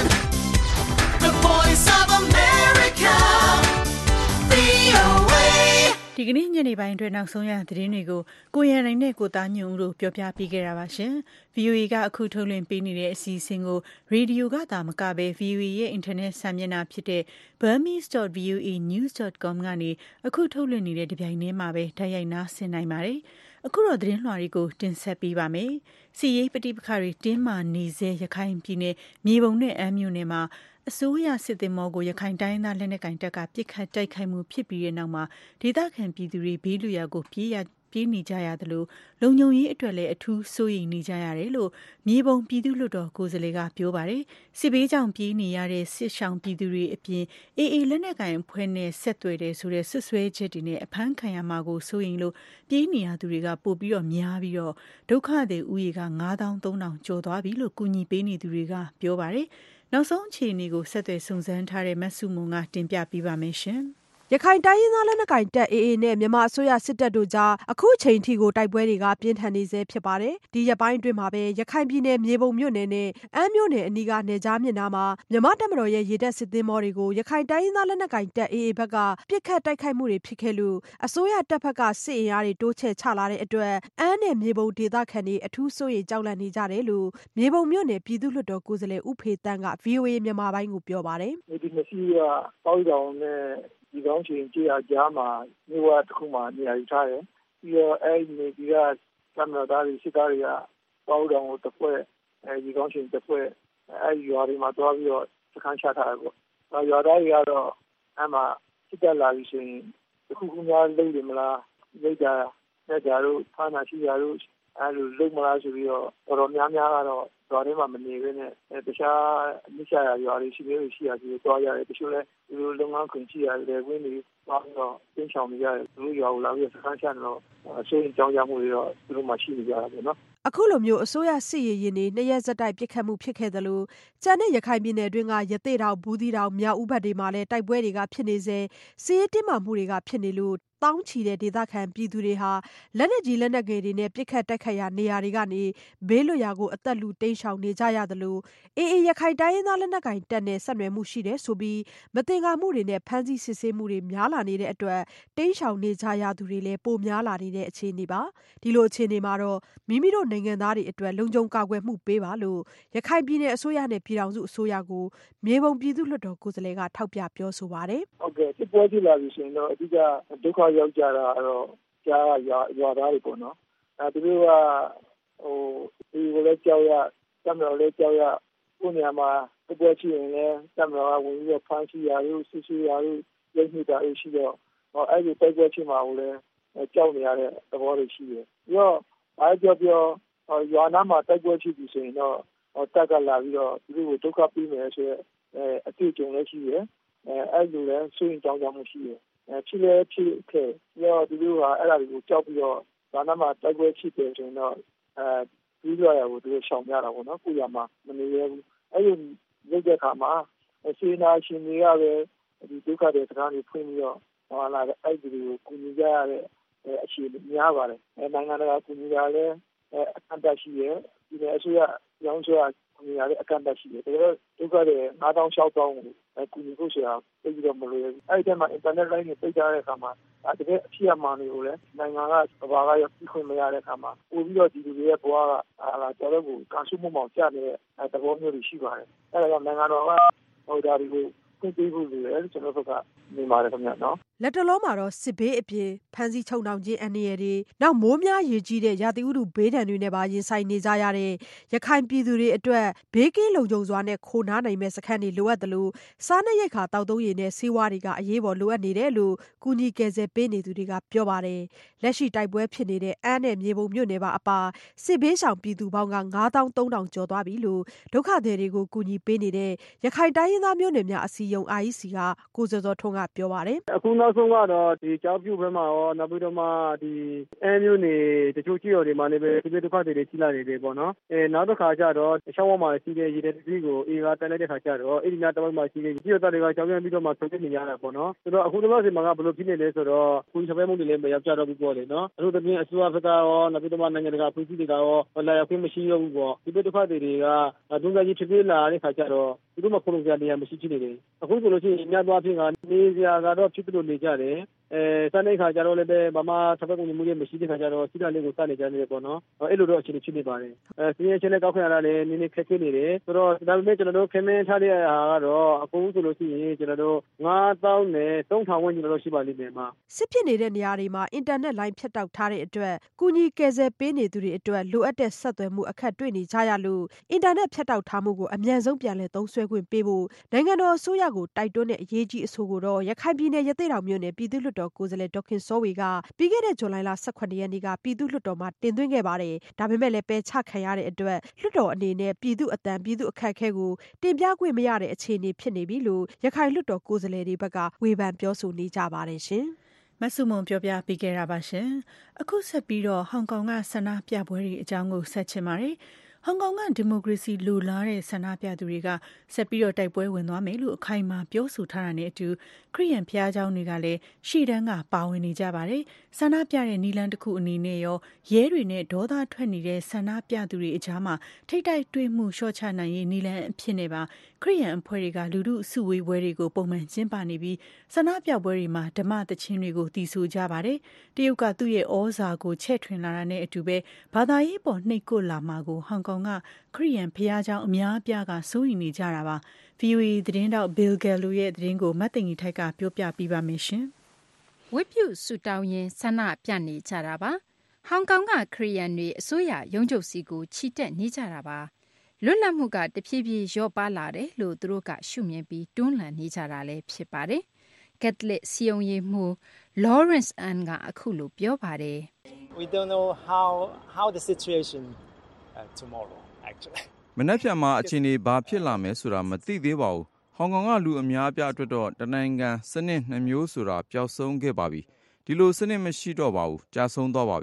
the voice of America, V O A ဒီကနေ့ညနေပိုင်းအတွက်နောက်ဆုံးရသတင်းတွေကိုကိုရန်နိုင်နဲ့ကိုသားညွန့်ဦးတို့ပြောပြပေးခဲ့တာပါရှင်။ V O A ကအခုထုတ်လွှင့်ပေးနေတဲ့အစီအစဉ်ကိုရေဒီယိုကသာမကဘဲ V O A ရဲ့အင်တာနက်စာမျက်နှာဖြစ်တဲ့ burmese dot v o a news dot com ကနေအခုထုတ်လွှင့်နေတဲ့ဒီပြိုင်ထဲမှာပဲဓာတ်ရိုက်နားဆင်နိုင်ပါတယ်။အခုတော့သတင်းလွှာတွေကိုတင်ဆက်ပေးပါမယ်။စီရေးပဋိပက္ခတွေတင်းမာနေစေရခိုင်ပြည်နယ်မြေပုံနဲ့အမ်းမြို့နယ်မှာအစိုးရစစ်သည်မော်ကိုရခိုင်တိုင်းသားလက်နက်ကိုင်တပ်ကပြစ်ခတ်တိုက်ခိုက်မှုဖြစ်ပြီးတဲ့နောက်မှာဒေသခံပြည်သူတွေဘေးလွရာကိုပြေးရပြေးနေကြရသလိုလုံခြုံရေးအတွက်လည်းအထူးစိုးရိမ်နေကြရတယ်လို့မြေပုံပြည်သူ့လွှတ်တော်ကိုယ်စားလှယ်ကပြောပါတယ်စစ်ဘေးကြောင့်ပြေးနေရတဲ့စစ်ရှောင်ပြည်သူတွေအပြင်အေးအေးလက်နက်ကိုင်အဖွဲ့နဲ့ဆက်သွယ်တယ်ဆိုတဲ့ဆွဆွဲချက်တွေနဲ့အဖမ်းခံရမှာကိုစိုးရိမ်လို့ပြေးနေရသူတွေကပို့ပြီးတော့များပြီးတော့ဒုက္ခသည်ဥယေကငါးသောင်းသုံးထောင်ကျော်သွားပြီလို့ကူညီပေးနေသူတွေကပြောပါတယ်နောက်ဆုံးအခြေအနေကိုဆက်သွယ်စုံစမ်းထားတဲ့မဆုမွန်ကတင်ပြပေးပါမယ်ရှင်။ရခိုင်တိုင်းရင်းသားလက်နက်ကိုင်တပ် အေအေ နဲ့မြန်မာအစိုးရစစ်တပ်တို့ကြားအခုချိန်ထိကိုတိုက်ပွဲတွေကပြင်းထန်နေဆဲဖြစ်ပါတယ်။ဒီရက်ပိုင်းအတွင်းမှာပဲရခိုင်ပြည်နယ်မြေပုံမြို့နယ်နဲ့အမ်းမြို့နယ်အနီးကနယ်ကြားမြစ်နားမှာမြန်မာတပ်မတော်ရဲ့ရေတပ်စစ်သင်္ဘောတွေကိုရခိုင်တိုင်းရင်းသားလက်နက်ကိုင်တပ် အေအေ ဘက်ကပစ်ခတ်တိုက်ခိုက်မှုတွေဖြစ်ခဲ့လို့အစိုးရတပ်ဘက်ကစစ်အင်အားတွေတိုးချဲ့ချလာတဲ့အတွက်အမ်းနဲ့မြေပုံဒေသခံတွေအထူးစိုးရိမ်ကြောက်လန့်နေကြတယ်လို့မြေပုံမြို့နယ်ပြည်သူ့လွှတ်တော်ကိုယ်စားလှယ်ဦးဖေတန်းက ဗွီအိုအေမြန်မာပိုင်းကိုပြောပါတယ်။ဒီမရှိကပေါက်တောင်နဲ့ဒီကောင်းချင်ကြေးအကြားမှာမြို့ဝတစ်ခုမှာနေရာယူထားတယ်။ပြီးတော့အဲ့ဒီနေပြည်တော်ကသမ္မတသားတွေစစ်သားတွေကပေါက်တောင်ကိုတစ်ဖွဲ့အဲဒီကောင်းချင်တစ်ဖွဲ့အဲဒီရွာတွေမှာတွားပြီးတော့စခန်းချထားတယ်ပေါ့။ဒါရွာသားတွေကတော့အဲ့မှာစစ်တပ်လာပြီးဆိုရင်တခုခုများလုပ်တယ်မလားလုပ်ကြတဲ့ကြတို့ဖာနာရှိကြတို့အဲ့လိုလုပ်မလားဆိုပြီးတော့တော်တော်များများကတော့ရွာထဲမှာမနေဘဲနဲ့တခြားမိစ္ဆာရွာတွေရှိသေးတယ်ရှိရပြီးတော့ရတယ်တချို့လည်းဒီလိုလုပ်ငန်းခွင်ရှိရတယ်ဝင်းတွေပေါင်းတော့တင်းချောင်နေရတယ်သူတို့ရွာကိုလာပြီးစခန်းချတော့အစိုးရကြောင်းကြမှုတွေတော့သူတို့မှရှိနေကြတာပေါ့နော်အခုလိုမျိုးအစိုးရစစ်ရေးရင်တွေနှစ်ရက်ဆက်တိုက်ပစ်ခတ်မှုဖြစ်ခဲ့သလိုကျန်တဲ့ရခိုင်ပြည်နယ်အတွင်းကရသေ့တောင်ဘူးသီးတောင်မြောက်ဦးဘက်တွေမှာလည်းတိုက်ပွဲတွေကဖြစ်နေစေစစ်ရေးတင်းမာမှုတွေကဖြစ်နေလို့တောင်းချီတဲ့ဒေသခံပြည်သူတွေဟာလက်နက်ကြီးလက်နက်ငယ်တွေနဲ့ပစ်ခတ်တိုက်ခတ်ရာနေရာတွေကနေဘေးလွတ်ရာကိုအသက်လူတိမ်းရှောင်နေကြရသလိုအေးအေးရခိုင်တိုင်းရင်းသားလက်နက်ကိုင်တပ်နဲ့ဆက်နွယ်မှုရှိတယ်ဆိုပြီးမတင်ကားမှုတွေနဲ့ဖမ်းဆီးစစ်ဆေးမှုတွေများလာနေတဲ့အတွက်တိမ်းရှောင်နေကြရသူတွေလည်းပိုများလာနေတဲ့အခြေအနေပါဒီလိုအခြေအနေမှာတော့မိမိတို့နိုင်ငံသားတွေအတွက်လုံခြုံကာကွယ်မှုပေးပါလို့ရခိုင်ပြည်နယ်အစိုးရနဲ့ပြည်ထောင်စုအစိုးရကိုမြေပုံပြည်သူ့လွှတ်တော်ကိုယ်စားလှယ်ကထောက်ပြပြောဆိုပါတယ်ဟုတ်ကဲ့စစ်ပွဲကြီးလာပြီဆိုရင်တော့အဓိကဒုက္ခရောက်ကြတာတော့ကြားရွာရွာသားတွေပေါ့နော်အဲသူတို့ကဟိုဒီကိုလည်းကြောက်ရတမတော်လည်းကြောက်ရကိုနေရာမှာစစ်ပွဲရှိရင်လည်းတမတော်ကဝင်ပြီးတော့ဖမ်းဆီးရလို့ဆူဆူရလို့ရိတ်နေတာရှိတော့ဟောအဲ့ဒီတိုက်ပွဲချင်းမှာလည်းကြောက်နေရတဲ့သဘောတွေရှိတယ်ပြီးတော့အားကြောပြောရွာနာမှာတိုက်ပွဲရှိပြီဆိုရင်တော့တက်ကလာပြီးတော့သူတို့ကိုဒုက္ခပေးမယ်ဆိုရဲအတွေ့အကြုံလည်းရှိတယ်အဲအဲ့လိုလည်းဆွေးနွေးကြောင်းကြမှုရှိတယ်အဲဖြစ်လဲဖြစ်ခဲ့ပြီးတော့သူတို့ကအဲ့ဒါတွေကိုကြောက်ပြီးတော့ရွာနာမှာတိုက်ပွဲရှိတယ်ဆိုရင်တော့အဲပြီးတော့ရကိုသူတို့ရှောင်ကြတာပေါ့နော်ကိုရမှာမနေရဘူးအဲ့လိုလုပ်တဲ့အခါမှာစေနာရှင်တွေကပဲဒီဒုက္ခတွေစကားတွေဖွင့်ပြီးတော့ဟောလာတဲ့အဲ့ဒီကိုကူညီကြရတဲ့အခြေအနေများပါတယ်အဲနိုင်ငံတကာကူညီကြလည်းအခန့်တက်ရှိရဲ့ဒီနေ့အစိုးရရောင်းဆိုရကူညီရတဲ့အကန့်အသတ်ရှိတယ်ဒါကြောင့်ဒုက္ခတွေငါးသောင်း ခြောက်သောင်းကိုကူညီဖို့ဆိုတာသိပြီးတော့မလွယ်ဘူးအဲ့ဒီမှာ internet line တွေပိတ်ထားတဲ့အခါမှာတကယ်အဖြစ်အမှန်တွေကိုလည်းနိုင်ငံကဘာကရောပြီးခွင့်မရတဲ့အခါမှာပို့ပြီးတော့ဒီလူတွေရဲ့ဘဝကအာတော်တော်ကိုကာရှုမှုမောင်ကျနေတဲ့သဘောမျိုးတွေရှိပါတယ်အဲ့ဒါကြောင့်နိုင်ငံတော်ကဟိုဒါတွေကိုသိသိဖို့လိုတယ်ကျွန်တော်တို့ကနေပါတယ်ခင်ဗျာနော်လက်တလုံးမှာတော့စစ်ဘေးအပြင်ဖမ်းဆီးချုပ်နှောင်ခြင်းအန္တရာယ်တွေနောက်မိုးများရေကြီးတဲ့ရာသီဥတုဘေးဒဏ်တွေနဲ့ပါရင်ဆိုင်နေကြရတဲ့ရခိုင်ပြည်သူတွေအတွက်ဘေးကင်းလုံခြုံစွာနဲ့ခိုနားနိုင်မဲ့စခန်းတွေလိုအပ်တယ်လို့စားနပ်ရိက္ခာတောက်သုံးရည်နဲ့ဆေးဝါးတွေကအရေးပေါ်လိုအပ်နေတယ်လို့ကုညီကယ်ဆယ်ပေးနေသူတွေကပြောပါတယ်လက်ရှိတိုက်ပွဲဖြစ်နေတဲ့အမ်းနဲ့မြေပုံမြို့နယ်ပါအပါစစ်ဘေးရှောင်ပြည်သူပေါင်းကငါးသောင်းသုံးထောင်ကျော်သွားပြီလို့ဒုက္ခသည်တွေကိုကူညီပေးနေတဲ့ရခိုင်တိုင်းရင်းသားမျိုးနွယ်များအစည်းအရုံး I E C ကကိုစောစောထွန်းကပြောပါတယ်အခုနောက်ဆုံးကတော့ဒီကြောက်ပြုတ်ဘက်မှာရောနောက်ပြီးတော့မှဒီအဲမျိုးနေတချို့ကြီးတော်တွေမှာလည်းပဲဒီဒုက္ခတွေရှိလာနေတယ်ပေါ့နော်အဲနောက်တစ်ခါကျတော့ရှောင်းဝမှာရှိတဲ့ရေတဲ့တိကိုအေးကတက်လိုက်တဲ့ခါကျတော့အဲ့ဒီညတပတ်မှာရှိတဲ့ကြီးတော်တွေကကြောက်ပြန်ပြီးတော့မှဆုံးဖြတ်နေရတာပေါ့နော်ဆိုတော့အခုတော့ဒီမှာကဘယ်လိုဖြစ်နေလဲဆိုတော့ခုစပယ်မှုတွေလည်းမရောက်ကြတော့ဘူးပေါ့လေနော်အခုတပြင်းအစိုးရဘက်ကရောနောက်ပြီးတော့မှနိုင်ငံတကာဖွဲ့စည်းတွေကရောလာရောက်ခွင့်မရှိတော့ဘူးပေါ့ဒီဒုက္ခတွေကဒုက္ခကြီးဖြစ်လာတဲ့ခါကျတော့သူတို့မှခုလုံးကြနေရမရှိဖြစ်နေတယ်အခုဆိုလို့ရှိရင်ညသွားဖြစ်ကနေစရာကတော့ဖြစ်လို့နေကြတယ်အဲစတဲ့ခါကျတော့လည်းပဲဘာမှသဘောတူညီမှုတွေမရှိတဲ့ခါကျတော့စီးတာလေးကိုစနေကြနေတယ်ပေါ့နော်အဲ့လိုတော့အခြေအနေဖြစ်နေပါတယ်အဲစီးရင်ချင်းနဲ့ကောက်ခွင့်ရတာလည်းနည်းနည်းခက်ခဲနေတယ်ဆိုတော့ဒါပေမဲ့ကျွန်တော်တို့ခင်မင်းထားတဲ့ဟာကတော့အခုဆိုလို့ရှိရင်ကျွန်တော်တို့ငါးသောင်းနဲ့သုံးထောင်ဝန်းကျင်တော့ရှိပါလိမ့်မယ်မှာစစ်ဖြစ်နေတဲ့နေရာတွေမှာအင်တာနက်လိုင်းဖြတ်တောက်ထားတဲ့အတွက်ကုညီကယ်ဆယ်ပေးနေသူတွေအတွက်လိုအပ်တဲ့ဆက်သွယ်မှုအခက်တွေ့နေကြရလို့အင်တာနက်ဖြတ်တောက်ထားမှုကိုအမြန်ဆုံးပြန်လည်သုံးစွဲခွင့်ပေးဖို့နိုင်ငံတော်အစိုးရကိုတိုက်တွန်းတဲ့အရေးကြီးအဆိုကိုတော့ရခိုင်ပြည်နယ်ရသေ့တောင်မြို့နယ်ပြည်သူ့လွှတ်တော်ကိုယ်စားလှယ်ဒေါက်ခင်စောဝေကပြီးခဲ့တဲ့ဇွန်လဆယ့်ခုနှစ်ရက်နေ့ကပြည်သူ့လွှတ်တော်မှာတင်သွင်းခဲ့ပါတယ်ဒါပေမဲ့လည်းပယ်ချခံရတဲ့အတွက်လွှတ်တော်အနေနဲ့ပြည်သူ့အသံပြည်သူ့အခက်အခဲကိုတင်ပြခွင့်မရတဲ့အခြေအနေဖြစ်နေပြီလို့ရခိုင်လွှတ်တော်ကိုယ်စားလှယ်တွေဘက်ကဝေဖန်ပြောဆိုနေကြပါတယ်ရှင်မဆုမွန်ပြောပြပေးခဲ့တာပါရှင်အခုဆက်ပြီးတော့ဟောင်ကောင်ကဆန္ဒပြပွဲတွေအကြောင်းကိုဆက်ချင်ပါတယ်ဟောင်ကောင်ကဒီမိုကရေစီလိုလားတဲ့ဆန္ဒပြသူတွေကဆက်ပြီးတော့တိုက်ပွဲဝင်သွားမယ်လို့အခိုင်အမာပြောဆိုထားတာနဲ့အတူခရစ်ယာန်ဘုရားကျောင်းတွေကလည်းရှေ့တန်းကပါဝင်နေကြပါတယ်ဆန္ဒပြတဲ့နီလန်တစ်ခုအနေနဲ့ရောရဲတွေနဲ့ဒေါသထွက်နေတဲ့ဆန္ဒပြသူတွေအကြားမှာထိတ်တိုက်တွေ့မှုလျှော့ချနိုင်ရေးနီလန်အဖြစ်နဲ့ပါခရစ်ယာန်အဖွဲ့တွေကလူထုစုဝေးပွဲတွေကိုပုံမှန်ကျင်းပနေပြီးဆန္ဒပြပွဲတွေမှာဓမ္မသီချင်းတွေကိုတည်ဆူကြပါတယ်တရုတ်ကသူ့ရဲ့ဩဇာကိုချဲ့ထွင်လာတာနဲ့အတူပဲဘာသာရေးပေါ်နှိပ်ကွပ်လာမှာကိုဟောင်ကောင်ကခရစ်ယာန်ဘုရားကျောင်းအများအပြားကစိုးရိမ်နေကြတာပါ ဗွီအိုအေ သတင်းတောက် Bill Gallo ရဲ့သတင်းကိုမတ်သိင်္ဂီထိုက်ကပြောပြပေးပါမယ်ရှင်ဝတ်ပြုဆုတောင်းရင်းဆန္ဒပြနေကြတာပါဟောင်ကောင်ကခရစ်ယာန်တွေအစိုးရရုံးချုပ်စီကိုချီတက်နေကြတာပါလွတ်လပ်မှုကတဖြည်းဖြည်းလျော့ပါလာတယ်လို့သူတို့ကရှုမြင်ပြီးတွန်းလှန်နေကြတာလည်းဖြစ်ပါတယ်ကက်သလစ်စီယုံရေးမှု Lawrence Ann ကအခုလိုပြောပါတယ် We don't know how how the situation uh, tomorrow actually မနက်ဖြန်မှာအခြေအနေဘာဖြစ်လာမယ်ဆိုတာမသိသေးပါဘူးဟောင်ကောင်ကလူအများအပြားအတွက်တော့တနိုင်ငံစနစ်နှစ်မျိုးဆိုတာပျောက်ဆုံးခဲ့ပါပြီဒီလိုစနစ်မရှိတော့ပါဘူးကြာဆုံးသွားပါပြီ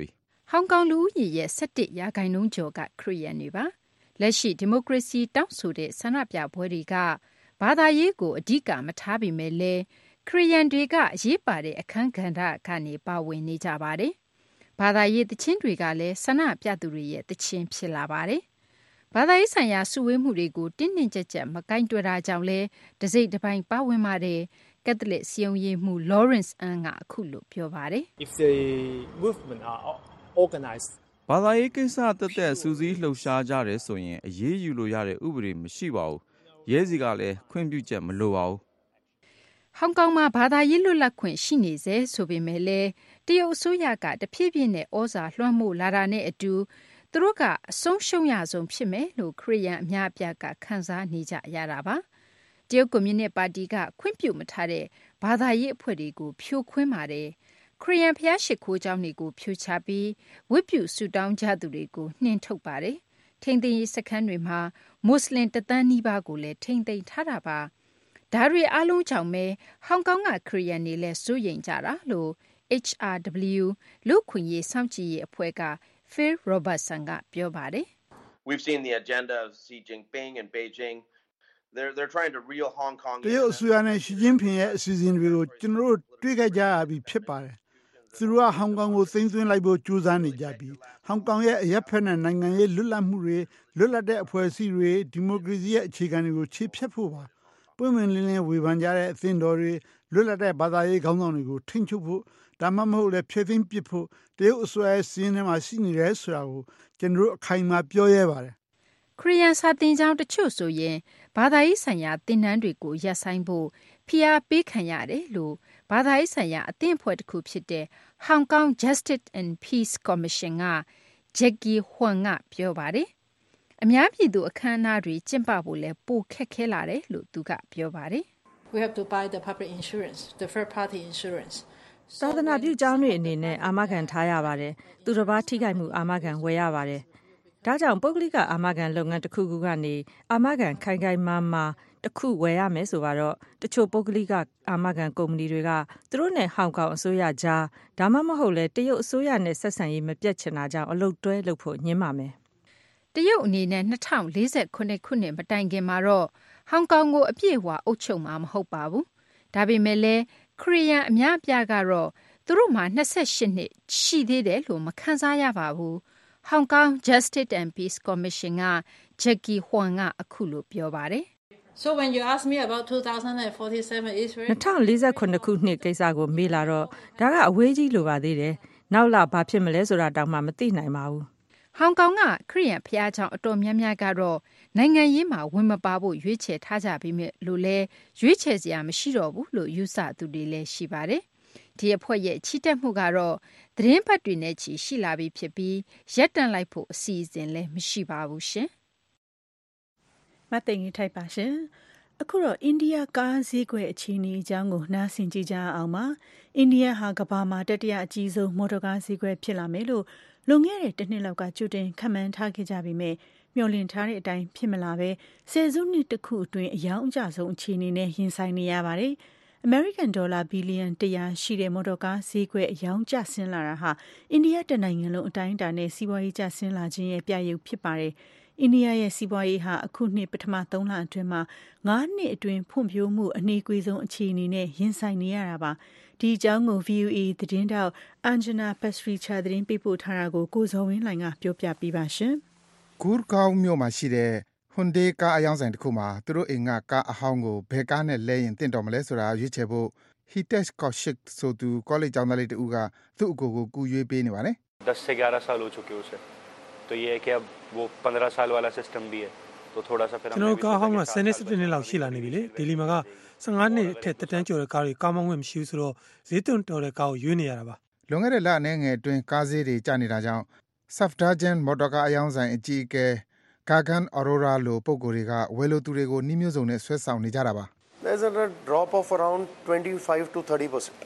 ဟောင်ကောင်လူဦးရေရဲ့၁၁ရာခိုင်နှုန်းကျော်ကခရီးယန်တွေပါလက်ရှိဒီမိုကရေစီတောင်းဆိုတဲ့ဆန္ဒပြပွဲတွေကဘာသာရေးကိုအဓိကမထားပေမဲ့လည်းခရီးယန်တွေကအရေးပါတဲ့အခန်းကဏ္ဍကနေပါဝင်နေကြပါတယ်ဘာသာရေးသချင်းတွေကလည်းဆန္ဒပြသူတွေရဲ့သချင်းဖြစ်လာပါတယ်ဘာသာရေးဆိုင်ရာစုဝေးမှုတွေကိုတင်းတင်းကြပ်ကြပ်မကိုင်းတွယ်တာကြောင့်လဲတစိမ့်တစ်ပိုင်းပါဝင်ပါတယ်ကက်သလစ်စီယုံရေးမှု Lawrence Ang ကအခုလိုပြောပါတယ် If the movement are organized ဘာသာရေးကိစ္စတက်တက်စူးစီးလှုပ်ရှားကြတယ်ဆိုရင်အရေးယူလို့ရတဲ့ဥပဒေမရှိပါဘူးရဲစီကလည်းခွင့်ပြုချက်မလိုပါဘူးဟောင်ကောင်မှာဘာသာရေးလွတ်လပ်ခွင့်ရှိနေစေဆိုပေမဲ့လည်းတရုတ်အစိုးရကတဖြည်းဖြည်းနဲ့ဩဇာလွှမ်းမိုးလာတာနဲ့အတူသူတို့ကအဆုံးရှုံးရဆုံးဖြစ်မယ်လို့ခရီးယန်အများအပြားကခန်းစားနေကြရတာပါတရုတ်ကွန်မြူနစ်ပါတီကခွင့်ပြုမထားတဲ့ဘာသာရေးအဖွဲ့တွေကိုဖြိုခွင်းပါတယ်ခရီးယန်ဖျားရှိခိုးကျောင်းတွေကိုဖြိုချပြီးဝတ်ပြုဆုတောင်းကြသူတွေကိုနှင်ထုတ်ပါတယ်ထိန်းသိမ်းရေးစခန်းတွေမှာမွတ်စလင်တသန်းနီးပါးကိုလည်းထိန်းသိမ်းထားတာပါဒါတွေအားလုံးကြောင့်ပဲဟောင်ကောင်ကခရီးယန်တွေလည်းစိုးရိမ်ကြတာလို့ H R W လူခွင့်ရေးစောင့်ကြည့်ရေးအဖွဲ့က Phil Robertson ကပြောပါတယ် We've seen the agenda of Xi Jinping and Beijing they're they're trying to reel Hong Kong တရုတ်အစိုးရနဲ့ရှီကျင်းဖင်ရဲ့အစီအစဉ်တွေကိုကျွန်တော်တို့တွေ့ခဲ့ကြရပြီဖြစ်ပါတယ်သူတို့ကဟောင်ကောင်ကိုသိမ်းသွင်းလိုက်ဖို့ကြိုးစားနေကြပြီးဟောင်ကောင်ရဲ့အရက်ဖက်နဲ့နိုင်ငံရေးလွတ်လပ်မှုတွေလွတ်လပ်တဲ့အဖွဲ့အစည်းတွေဒီမိုကရေစီရဲ့အခြေခံတွေကိုခြေဖျက်ဖို့ပါပွင့်ပွင့်လင်းလင်းဝေဖန်ကြတဲ့အသင်းတော်တွေလွတ်လပ်တဲ့ဘာသာရေးခေါင်းဆောင်တွေကိုထိန်းချုပ်ဖို့ဒါမှမဟုတ်လည်းဖျက်သိမ်းပစ်ဖို့တရုတ်အစိုးရရဲ့စီးရင်ထဲမှာရှိနေတယ်ဆိုတာကိုကျွန်တော်တို့အခိုင်အမာပြောရဲပါတယ်ခရီးယန်စာသင်ကျောင်းတချို့ဆိုရင်ဘာသာရေးဆိုင်ရာသင်တန်းတွေကိုရပ်ဆိုင်းဖို့ဖိအားပေးခံရတယ်လို့ဘာသာရေးဆိုင်ရာအသင်းအဖွဲ့တစ်ခုဖြစ်တဲ့ Hong Kong Justice and Peace Commission က Jackie Huang ကပြောပါတယ်အများပြည်သူအခမ်းအနားတွေကျင့်ပဖို့လဲပိုခက်ခဲလာတယ်လို့သူကပြောပါတယ် We have to buy the public insurance, the third party insurance. သာသနာပြုကျောင်းတွေအနေနဲ့အာမခံထားရပါတယ်သူတစ်ပါးထိခိုက်မှုအာမခံဝယ်ရပါတယ်ဒါကြောင့်ပုဂ္ဂလိကအာမခံလုပ်ငန်းတစ်ခုခုကနေအာမခံခိုင်ခိုင်မာမာတစ်ခုဝယ်ရမယ်ဆိုတော့တချို့ပုဂ္ဂလိကအာမခံကုမ္ပဏီတွေကသူတို့နဲ့ဟောင်ကောင်အစိုးရကြားဒါမှမဟုတ်လဲတရုတ်အစိုးရနဲ့ဆက်ဆံရေးမပြတ်ချင်တာကြောင့်အလုပ်တွဲလုပ်ဖို့ညှင်းပါမယ်တရုတ်အနေနဲ့၂၀၄၉ခုနှစ်မတိုင်ခင်မှာတော့ဟောင်ကောင်ကိုအပြည့်အဝအုပ်ချုပ်မှာမဟုတ်ပါဘူးဒါပေမဲ့လည်းခရီးယန်အများအပြားကတော့သူတို့မှာ၂၈နှစ်ရှိသေးတယ်လို့မခံစားရပါဘူးဟောင်ကောင် Justice and Peace Commission က Jackie Huang ကအခုလိုပြောပါတယ် So when you ask me about twenty forty-seven is very ၂၀၄၉ခုနှစ်ကိစ္စကိုမေးလာတော့ဒါကအဝေးကြီးလိုပါသေးတယ်နောက်လာဘာဖြစ်မလဲဆိုတာတောင်မှမသိနိုင်ပါဘူးဟောင်ကောင်ကခရီးယန်ဖျားချောင်းအတော်များများကတော့နိုင်ငံရေးမှာဝင်မပါဖို့ရွေးချယ်ထားကြပြီးမြလို့လဲရွေးချယ်စရာမရှိတော့ဘူးလို့ယူဆသူတွေလည်းရှိပါတယ်ဒီအဖွဲ့ရဲ့ချီတက်မှုကတော့သတင်းပတ်တွေနဲ့ချီရှိလာပြီးဖြစ်ပြီးရက်တန့်လိုက်ဖို့အစီအစဉ်လည်းမရှိပါဘူးရှင်မသိင်ကြီးထိုက်ပါရှင်အခုတော့အိန္ဒိယကားဈေးကွက်အခြေအနေအကြောင်းကိုနားဆင်ကြကြအောင်ပါအိန္ဒိယဟာကမ္ဘာမှာတတိယအကြီးဆုံးမော်တော်ကားဈေးကွက်ဖြစ်လာမယ်လို့လွန်ခဲ့တဲ့တစ်နှစ်လောက်ကကြိုတင်ခန့်မှန်းထားခဲ့ကြပြီးမြမျှော်လင့်ထားတဲ့အတိုင်းဖြစ်မလာပဲဆယ်စုနှစ်တစ်ခုအတွင်းအယောင်အကျဆုံးအခြေအနေနဲ့ရင်ဆိုင်နေရပါတယ်။ American ဒေါ်လာဘီလီယံတရာရှိတဲ့မော်တော်ကားဈေးကွက်အယောင်ကျဆင်းလာတာဟာအိန္ဒိယတနိုင်ငံလုံးအတိုင်းအတာနဲ့စီးပွားရေးကျဆင်းလာခြင်းရဲ့ပြရုပ်ဖြစ်ပါတယ်။အိန္ဒိယရဲ့စီးပွားရေးဟာအခုနှစ်ပထမသုံးလအတွင်းမှာငါးနှစ်အတွင်းဖွံ့ဖြိုးမှုအနှေးကွေးဆုံးအခြေအနေနဲ့ရင်ဆိုင်နေရတာပါ။ဒီအကြောင်းကို V O A သတင်းတောက် Anjana Pasricha သတင်းပေးပို့ထားတာကိုကိုဇော်ဝင်းလှိုင်ကပြောပြပေးပါရှင်။ဂူးကောင်းမြို့မှာရှိတဲ့ဟွန်ဒေးကားအယောင်ဆိုင်တစ်ခုမှာသူတို့အိမ်ကကားအဟောင်းကိုဘယ်ကားနဲ့လဲရင်တင့်တော်မလဲဆိုတာရွေးချယ်ဖို့ Hitesh Kaushik ဆိုသူကောလိပ်ကျောင်းသားလေးတူကသူ့အကိုကိုကူရွေးပေးနေပါလေ ten se eleven साल हो चुके उसे तो ये है कि अब वो पंद्रह साल वाला सिस्टम भी है तो थोड़ा सा फिर हम लोग का हम tenနှစ်seventeenနှစ်လောက်ရှိလာနေပြီလေဒီလီမှာကfifteenနှစ်အထက်တက်တန်းကျော်တဲ့ကားတွေကားမောင်းခွင့်မရှိဘူးဆိုတော့ဈေးသွန်းတော်တဲ့ကားကိုရွေးနေရတာပါလွန်ခဲ့တဲ့လအနေငယ်အတွင်းကားဈေးတွေကျနေတာကြောင့် Safdarjung မော်တော်ကားအယောင်ဆိုင်အကြီးအကဲ Gagan Arora လိုပုံကိုယ်တွေကဝယ်လိုသူတွေကိုနှီးမျိုးစုံနဲ့ဆွဲဆောင်နေကြတာပါ There's a drop of around twenty-five to thirty percent.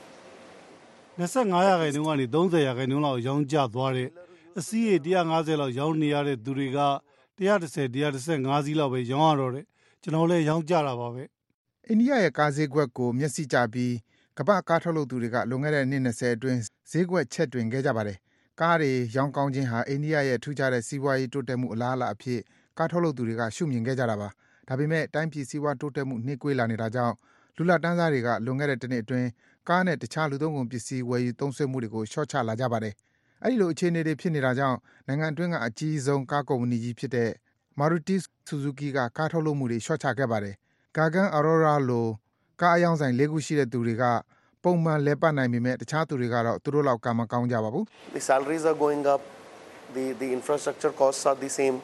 twenty-fiveရာခိုင်နှုန်းကနေthirtyရာခိုင်နှုန်းလောက်ရောင်းကျသွားတဲ့အစီးရေone fiftyလောက်ရောင်းနေရတဲ့သူတွေကone ten, one fifteenစီးလောက်ပဲရောင်းရတော့တယ်ကျွန်တော်လည်းရောင်းကြတာပါပဲအိန္ဒိယရဲ့ကားဈေးကွက်ကိုမျက်စိကျပြီးကမ္ဘာကားထုတ်လုပ်သူတွေကလွန်ခဲ့တဲ့နှစ်twentyအတွင်းဈေးကွက်ချက်တွင်ခဲ့ကြပါတယ်ကားတွေရောင်းကောင်းခြင်းဟာအိန္ဒိယရဲ့ထူးခြားတဲ့စီးပွားရေးတိုးတက်မှုအလားအလာအဖြစ်ကားထုတ်လုပ်သူတွေကရှုမြင်ခဲ့ကြတာပါဒါပေမဲ့တိုင်းပြည်စီးပွားတိုးတက်မှုနှေးကွေးလာနေတာကြောင့်လူလတ်တန်းစားတွေကလွန်ခဲ့တဲ့တစ်နှစ်အတွင်းကားနဲ့တခြားလူသုံးကုန်ပစ္စည်းဝယ်ယူသုံးစွဲမှုတွေကိုလျှော့ချလာကြပါတယ်အဲဒီလိုအခြေအနေတွေဖြစ်နေတာကြောင့်နိုင်ငံအတွင်းကအကြီးဆုံးကားကုမ္ပဏီကြီးဖြစ်တဲ့ Maruti Suzuki ကကားထုတ်လုပ်မှုတွေလျှော့ချခဲ့ပါတယ် Gagan Aurora လိုကားအယောင်းဆိုင်၄ခုရှိတဲ့သူတွေကပုံမှန်လဲပတ်နိုင်ပေမဲ့တခြားသူတွေကတော့သူတို့လောက်ကမကောင်းကြပါဘူး The salaries are going up the the infrastructure costs are the same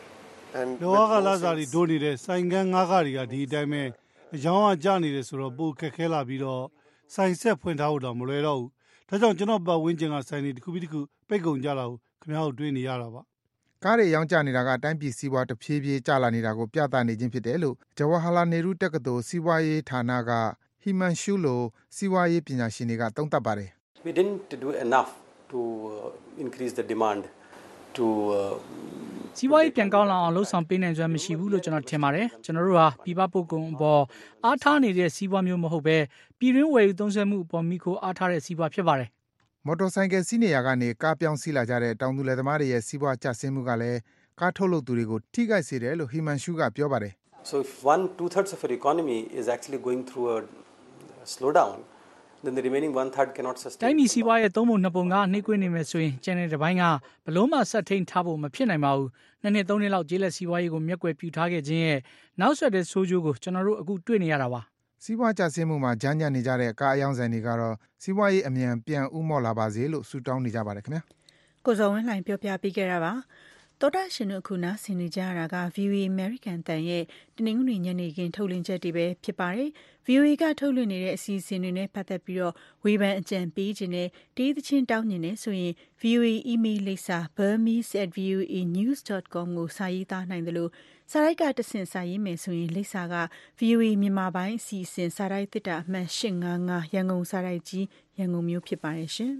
and လောကလာစားတွေဒိုးနေတဲ့ဆိုင်ကန်းငါးကားတွေကဒီအတိုင်းပဲအကြောင်းအကျနေတယ်ဆိုတော့ပိုခက်ခဲလာပြီးတော့ဆိုင်ဆက်ဖွင့်ထားဖို့တော့မလွယ်တော့ဘူးဒါကြောင့်ကျွန်တော်ပတ်ဝန်းကျင်ကဆိုင်တွေတစ်ခုပြီးတစ်ခုပိတ်ကုန်ကြတာကိုခင်ဗျားတို့တွေ့နေရတာပါကားတွေရောင်းချနေတာကတိုင်းပြည်စီးပွားတဖြည်းဖြည်းကျလာနေတာကိုပြသနေခြင်းဖြစ်တယ်လို့ဂျဝါဟာလာနေရူတက္ကသိုလ်စီးပွားရေးဌာနကဟီမန်ရှူလိုစီးပွားရေးပညာရှင်တွေကသုံးသပ်ပါတယ် We didn't do enough to increase the demand to စီးပွားရေးပြန်ကောင်းလာအောင်လှုံ့ဆော်ပေးနိုင်စွမ်းမရှိဘူးလို့ကျွန်တော်ထင်ပါတယ်ကျွန်တော်တို့ဟာပြည်ပပို့ကုန်အပေါ်အားထားနေတဲ့စီးပွားမျိုးမဟုတ်ပဲပြည်တွင်းဝယ်ယူသုံးစွဲမှုအပေါ်မိခိုအားထားတဲ့စီးပွားဖြစ်ပါတယ်မော်တော်ဆိုင်ကယ်စီးနေရကနေကားပြောင်းစီးလာကြတဲ့တောင်သူလယ်သမားတွေရဲ့စီးပွားကျဆင်းမှုကလည်းကားထုတ်လုပ်သူတွေကိုထိခိုက်စေတယ်လို့ဟီမန်ရှူကပြောပါတယ် So if one two thirds of our economy is actually going through a slowdown then the remaining one third cannot sustain တိုင်းပြည်စီးပွားရေးသုံးပုံနှစ်ပုံကနှိမ့်ကွေးနေမယ်ဆိုရင်ကျန်တဲ့တစ်ပိုင်းကဘလို့မှဆက်ထိန်ထားဖို့မဖြစ်နိုင်ပါဘူးနှစ်နှစ်သုံးနှစ်လောက်ကျေးလက်စီးပွားရေးကိုမျက်ကွယ်ပြူထားခဲ့ခြင်းရဲ့နောက်ဆက်တဲ့ဆိုးကျိုးကိုကျွန်တော်တို့အခုတွေ့နေရတာပါစီးပွားကျဆင်းမှုမှာဂျမ်းညံ့နေကြတဲ့ကားအယောင်းဆိုင်တွေကတော့စီးပွားရေးအမြန်ပြန်ဥမော့လာပါစေလို့ဆုတောင်းနေကြပါတယ်ခင်ဗျာကိုစောဝင်းလှိုင်ပြောပြပေးခဲ့တာပါတောတာရှင်တို့အခုနားဆင်နေကြရတာက ဗီအိုအေ American တန်ရဲ့တနင်္ဂနွေညနေခင်းထုတ်လွှင့်ချက်တွေပဲဖြစ်ပါတယ် ဗီအိုအေ ကထုတ်လွှင့်နေတဲ့အစီအစဉ်တွေနဲ့ပတ်သက်ပြီးတော့ဝေဖန်အကြံပေးခြင်းနဲ့တေးသချင်းတောင်းနေနေဆိုရင် ဗီအိုအေ email လိပ်စာ burmese at voa news dot com ကိုစာရေးသားနိုင်တယ်လို့စာရိုက်ကတဆင့်စာရေးမယ်ဆိုရင်လိပ်စာက ဗီအိုအေ မြန်မာပိုင်းအစီအစဉ်စာရိုက်တစ်တာအမှတ်၈၅၅ရန်ကုန်စာရိုက်ကြီးရန်ကုန်မြို့ဖြစ်ပါတယ်ရှင်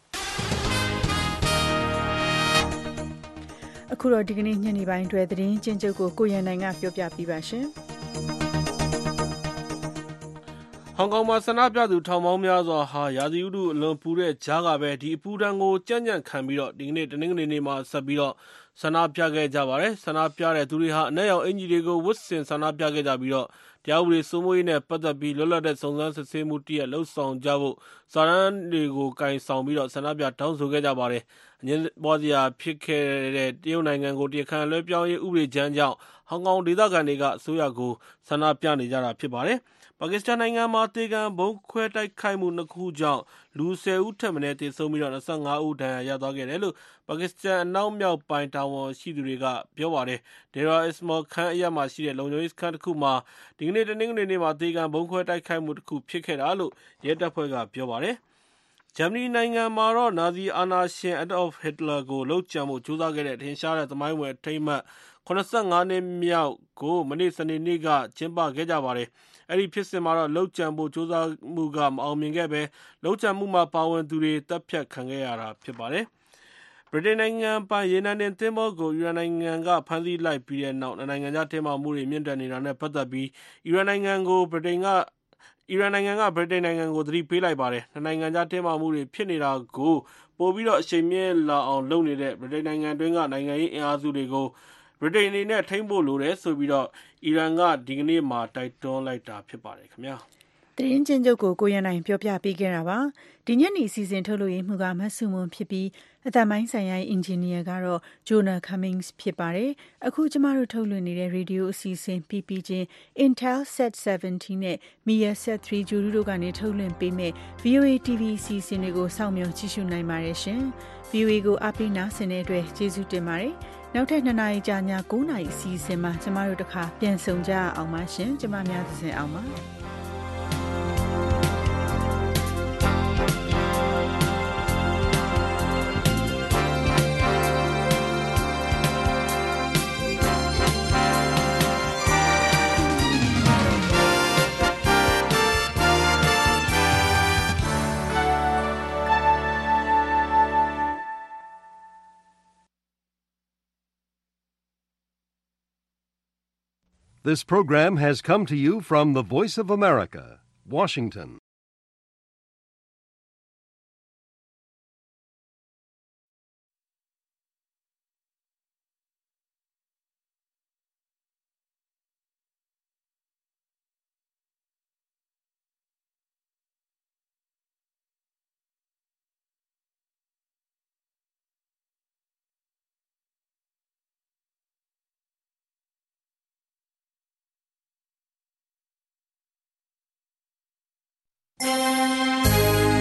အခုတော့ဒီကနေ့ညနေပိုင်းအတွက်သတင်းကျဉ်းချုပ်ကိုကိုရန်နိုင်ကပြောပြပေးပါရှင်ဟောင်ကောင်မှာဆန္ဒပြသူထောင်ပေါင်းများစွာဟာရာသီဥတုအလွန်ပူတဲ့ကြားကပဲဒီအပူဒဏ်ကိုကြံ့ကြံ့ခံပြီးတော့ဒီကနေ့တနင်္ဂနွေနေ့မှာဆက်ပြီးတော့ဆန္ဒပြခဲ့ကြပါတယ်ဆန္ဒပြတဲ့သူတွေဟာအနက်ရောင်အင်ဂျီတွေကိုဝတ်ဆင်ဆန္ဒပြခဲ့ကြပြီးတော့တရားဥပဒေစိုးမိုးရေးနဲ့ပတ်သက်ပြီးလွတ်လပ်တဲ့စုံစမ်းစစ်ဆေးမှုတရက်လှုပ်ဆောင်ကြဖို့စာရန်တွေကိုကင်ဆောင်ပြီးတော့ဆန္ဒပြတောင်းဆိုခဲ့ကြပါတယ်အငင်းပွားစရာဖြစ်ခဲ့တဲ့တရုတ်နိုင်ငံကိုတရားခံလွှဲပြောင်းရေးဥပဒေကြမ်းကြောင့်ဟောင်ကောင်ဒေသခံတွေကအစိုးရကိုဆန္ဒပြနေကြတာဖြစ်ပါတယ်ပါကစ္စတန်နိုင်ငံမှာတေကန်ဘုံခွဲတိုက်ခိုက်မှုနှစ်ခုကြောင့်လူဆယ်ဦးထက်မနည်းသေဆုံးပြီးတော့၂၅ဦးဒဏ်ရာရသွားခဲ့တယ်လို့ပါကစ္စတန်အနောက်မြောက်ပိုင်းတာဝန်ရှိသူတွေကပြောပါတယ်ဒေရာအစ္စမော်ခန်အရမှာရှိတဲ့လုံခြုံရေးစခန်းတစ်ခုမှာဒီကနေ့တနင်္ဂနွေနေ့မှာတေကန်ဘုံခွဲတိုက်ခိုက်မှုတစ်ခုဖြစ်ခဲ့တာလို့ရဲတပ်ဖွဲ့ကပြောပါတယ်ဂျာမနီနိုင်ငံမှာတော့နာဇီအာနာရှင်အဒolfဟစ်တလာကိုလှုပ်ကြံမှုကြိုးစားခဲ့တဲ့ထင်ရှားတဲ့သမိုင်းဝင်အထိမ်းအမှတ်၇၅နှစ်မြောက်ကိုမနေ့စနေနေ့ကကျင်းပခဲ့ကြပါတယ်အဲ့ဒီဖြစ်စဉ်မှာတော့လှုပ်ကြံဖို့ကြိုးစားမှုကမအောင်မြင်ခဲ့ပဲလှုပ်ကြံမှုမှာပါဝင်သူတွေတပ်ဖြတ်ခံခဲ့ရတာဖြစ်ပါတယ်ဗြိတိန်နိုင်ငံပိုင်ရေနံတင်သင်္ဘောကိုအီရန်နိုင်ငံကဖမ်းဆီးလိုက်ပြီးတဲ့နောက်နိုင်ငံခြားတင်းမာမှုတွေမြင့်တက်နေတာနဲ့ပတ်သက်ပြီးအီရန်နိုင်ငံကိုဗြိတိန်ကအီရန်နိုင်ငံကဗြိတိန်နိုင်ငံကိုသတိပေးလိုက်ပါတယ်။နိုင်ငံခြားတင်းမာမှုတွေဖြစ်နေတာကိုပိုပြီးတော့အရှိန်မြင့်လာအောင်လုပ်နေတဲ့ဗြိတိန်နိုင်ငံတွင်းကနိုင်ငံရေးအင်အားစုတွေကိုဗြိတိန်အနေနဲ့ထိန်းဖို့လိုတယ်ဆိုပြီးတော့အီရန်ကဒီကနေ့မှတိုက်တွန်းလိုက်တာဖြစ်ပါတယ်ခင်ဗျာ။သတင်းကျဉ်းချုပ်ကိုကိုရန်နိုင်ပြောပြပေးခဲ့တာပါ။ဒီညနေစီစဉ်ထုတ်လို့ရမှုကမဆုမွန်ဖြစ်ပြီးအတမိုင်းဆိုင်ရာအင်ဂျင်နီယာကတော့ Jonah Cummings ဖြစ်ပါတယ်။အခုကျမတို့ထုတ်လွှင့်နေတဲ့ရေဒီယိုအစီအစဉ်ပြီးပြီးချင်း Intel Set seventeen နဲ့ Mia Set three ဂျူရီတို့ကနေထုတ်လွှင့်ပေးမဲ့ ဗီအိုအေ တီဗီ အစီအစဉ်တွေကိုစောင့်မျှော်ကြည့်ရှုနိုင်ပါတယ်ရှင်။ ဗီအိုအေကိုအားပေးနားဆင်တဲ့အတွက်ကျေးဇူးတင်ပါတယ်။နောက်ထပ်နှစ်နာရီကြာည၉နာရီအစီအစဉ်မှာကျမတို့တခါပြန်ဆုံကြအောင်ပါရှင်။ကျမများသစင်အောင်ပါ။ This program has come to you from the Voice of America, Washington. ။